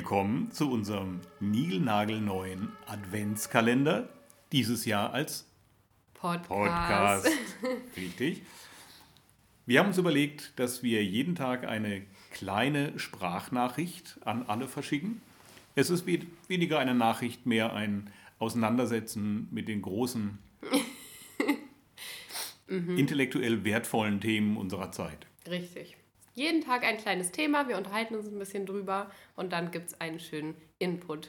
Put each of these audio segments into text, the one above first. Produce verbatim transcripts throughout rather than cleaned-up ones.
Willkommen zu unserem niegelnagelneuen Adventskalender, dieses Jahr als Podcast. Podcast. Richtig. Wir haben uns überlegt, dass wir jeden Tag eine kleine Sprachnachricht an alle verschicken. Es ist we- weniger eine Nachricht, mehr ein Auseinandersetzen mit den großen, mhm. intellektuell wertvollen Themen unserer Zeit. Richtig. Jeden Tag ein kleines Thema, wir unterhalten uns ein bisschen drüber und dann gibt es einen schönen Input.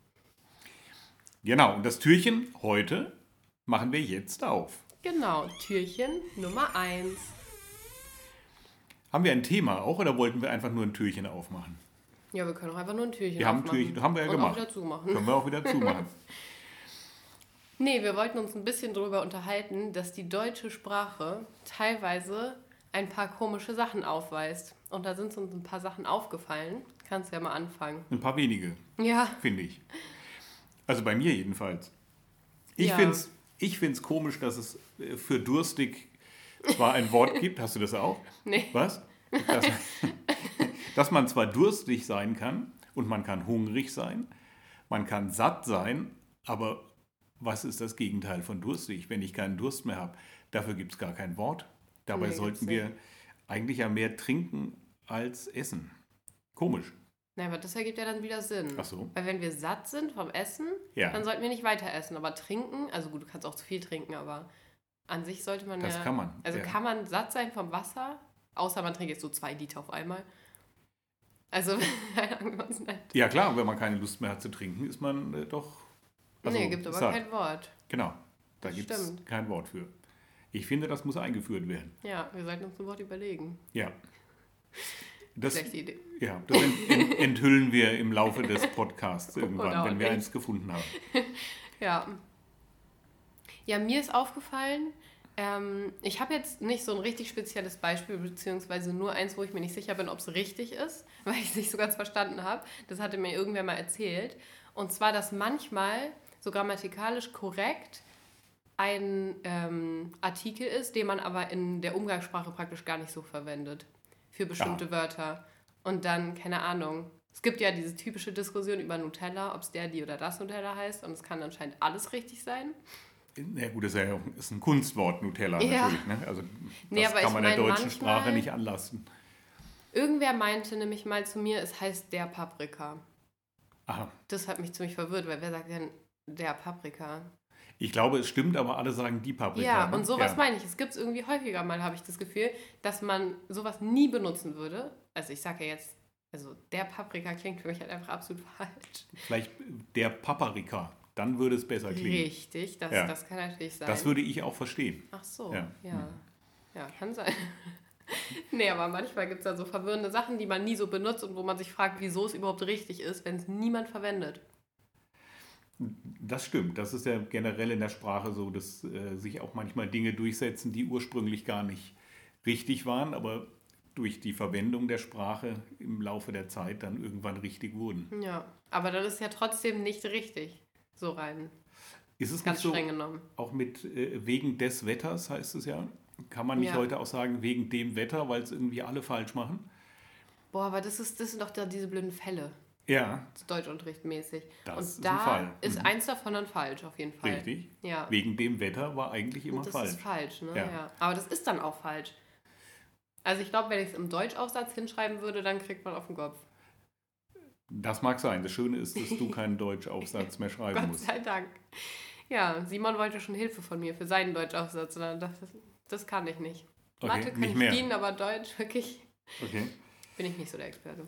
Genau, und das Türchen heute machen wir jetzt auf. Genau, Türchen Nummer eins. Haben wir ein Thema auch oder wollten wir einfach nur ein Türchen aufmachen? Ja, wir können auch einfach nur ein Türchen Wir haben aufmachen. Türchen, haben wir ja und gemacht. auch wieder zumachen. Können wir auch wieder zumachen. Nee, wir wollten uns ein bisschen darüber unterhalten, dass die deutsche Sprache teilweise ein paar komische Sachen aufweist. Und da sind uns ein paar Sachen aufgefallen. Kannst du ja mal anfangen. Ein paar wenige, Ja. finde ich. Also bei mir jedenfalls. Ich Ja. finde es ich find's komisch, dass es für durstig zwar ein Wort gibt. Hast du das auch? Nee. Was? Dass, dass man zwar durstig sein kann und man kann hungrig sein, man kann satt sein, aber was ist das Gegenteil von durstig, wenn ich keinen Durst mehr habe? Dafür gibt es gar kein Wort. Dabei Nee, sollten gibt's wir nicht. eigentlich ja mehr trinken als essen. Komisch. Nein, aber das ergibt ja dann wieder Sinn. Ach so. Weil wenn wir satt sind vom Essen, Ja. dann sollten wir nicht weiter essen. Aber trinken, also gut, du kannst auch zu viel trinken, aber an sich sollte man Das ja... kann man, Also ja. kann man satt sein vom Wasser, außer man trinkt jetzt so zwei Liter auf einmal. Also, sagen wir uns nicht. Ja klar, wenn man keine Lust mehr hat zu trinken, ist man äh, doch... also nee, gibt aber satt. kein Wort. Genau, da Das gibt es stimmt. kein Wort für. Ich finde, das muss eingeführt werden. Ja, wir sollten uns ein Wort überlegen. Ja. Das, Schlechte Idee. ja, das ent, ent, enthüllen wir im Laufe des Podcasts irgendwann, Oder wenn wir nicht. eins gefunden haben. Ja. Ja, mir ist aufgefallen, ähm, ich habe jetzt nicht so ein richtig spezielles Beispiel, beziehungsweise nur eins, wo ich mir nicht sicher bin, ob es richtig ist, weil ich es nicht so ganz verstanden habe. Das hatte mir irgendwer mal erzählt. Und zwar, dass manchmal so grammatikalisch korrekt ein ähm, Artikel ist, den man aber in der Umgangssprache praktisch gar nicht so verwendet. Für bestimmte Ah. Wörter. Und dann, keine Ahnung. Es gibt ja diese typische Diskussion über Nutella, ob es der, die oder das Nutella heißt. Und es kann anscheinend alles richtig sein. Na gut, das ist ja auch ist ein Kunstwort, Nutella Ja. natürlich. Ne? Also das Nee, aber kann ich man der meine, deutschen manchmal- Sprache nicht anlasten. Irgendwer meinte nämlich mal zu mir, es heißt der Paprika. Aha. Das hat mich ziemlich verwirrt, weil wer sagt denn der Paprika? Ich glaube, es stimmt, aber alle sagen die Paprika. Ja, ne? und sowas ja. meine ich. Es gibt es irgendwie häufiger mal, habe ich das Gefühl, dass man sowas nie benutzen würde. Also ich sage ja jetzt, also der Paprika klingt für mich halt einfach absolut falsch. Vielleicht der Paprika, dann würde es besser klingen. Richtig, das, Ja. das kann natürlich sein. Das würde ich auch verstehen. Ach so, Ja. ja. Ja, ja kann sein. Nee, aber manchmal gibt es da so verwirrende Sachen, die man nie so benutzt und wo man sich fragt, wieso es überhaupt richtig ist, wenn es niemand verwendet. Das stimmt. Das ist ja generell in der Sprache so, dass äh, sich auch manchmal Dinge durchsetzen, die ursprünglich gar nicht richtig waren, aber durch die Verwendung der Sprache im Laufe der Zeit dann irgendwann richtig wurden. Ja, aber dann ist es ja trotzdem nicht richtig, so rein. Ist es Ganz nicht so, streng genommen. auch mit äh, wegen des Wetters heißt es ja, kann man nicht Ja. heute auch sagen wegen dem Wetter, weil es irgendwie alle falsch machen? Boah, aber das, ist, das sind doch da diese blöden Fälle, Ja, so Deutschunterricht mäßig. Das Und ist ein da Fall. ist Mhm. eins davon dann falsch, auf jeden Fall. richtig. Ja, Wegen dem Wetter war eigentlich immer und das falsch. ist falsch, ne? Ja. Ja. Aber das ist dann auch falsch. Also ich glaube, wenn ich es im Deutschaufsatz hinschreiben würde, dann kriegt man auf den Kopf. Das mag sein. Das Schöne ist, dass du keinen Deutschaufsatz mehr schreiben Gott musst. sei Dank. Ja, Simon wollte schon Hilfe von mir für seinen Deutschaufsatz. Und dann dachte ich, das kann ich nicht. Okay, Mathe kann nicht ich mehr. dienen, aber Deutsch, wirklich, Okay. bin ich nicht so der Experte.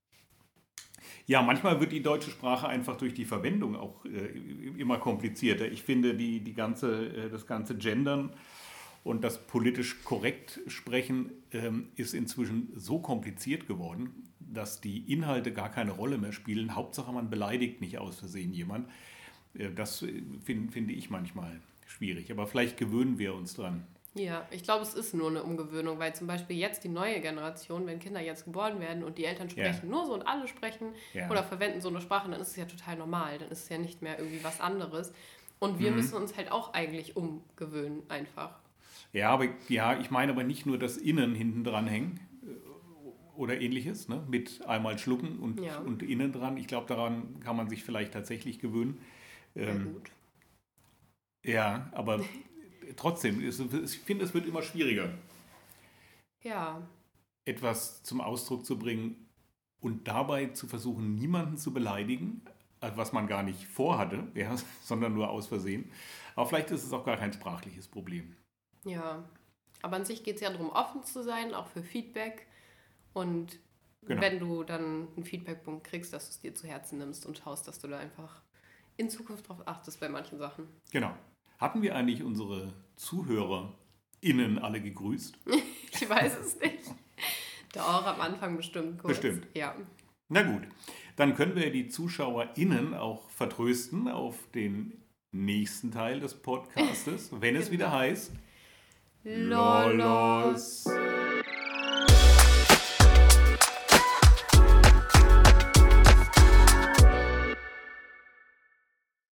Ja, manchmal wird die deutsche Sprache einfach durch die Verwendung auch äh, immer komplizierter. Ich finde, die, die ganze, äh, das ganze Gendern und das politisch korrekt Sprechen ähm, ist inzwischen so kompliziert geworden, dass die Inhalte gar keine Rolle mehr spielen. Hauptsache, man beleidigt nicht aus Versehen jemand. Äh, das äh, find, finde ich manchmal schwierig. Aber vielleicht gewöhnen wir uns dran. Ja, ich glaube, es ist nur eine Umgewöhnung, weil zum Beispiel jetzt die neue Generation, wenn Kinder jetzt geboren werden und die Eltern sprechen Ja. nur so und alle sprechen Ja. oder verwenden so eine Sprache, dann ist es ja total normal. Dann ist es ja nicht mehr irgendwie was anderes. Und wir Mhm. müssen uns halt auch eigentlich umgewöhnen einfach. Ja, aber ja, ich meine aber nicht nur das Innen hinten dran hängen äh, oder ähnliches, ne? Mit einmal schlucken und, Ja. und innen dran. Ich glaube, daran kann man sich vielleicht tatsächlich gewöhnen. Sehr Ähm, gut. ja, aber trotzdem, es, ich finde, es wird immer schwieriger, Ja, etwas zum Ausdruck zu bringen und dabei zu versuchen, niemanden zu beleidigen, äh, was man gar nicht vorhatte, ja, sondern nur aus Versehen. Aber vielleicht ist es auch gar kein sprachliches Problem. ja. Aber an sich geht es ja darum, offen zu sein, auch für Feedback. Und Genau. wenn du dann einen Feedbackpunkt kriegst, dass du es dir zu Herzen nimmst und schaust, dass du da einfach in Zukunft drauf achtest bei manchen Sachen. Genau. Hatten wir eigentlich unsere ZuhörerInnen alle gegrüßt? Ich weiß es nicht. Doch, am Anfang bestimmt kurz. Bestimmt. Ja. Na gut, dann können wir die ZuschauerInnen auch vertrösten auf den nächsten Teil des Podcastes, wenn es Genau. wieder heißt Lolos.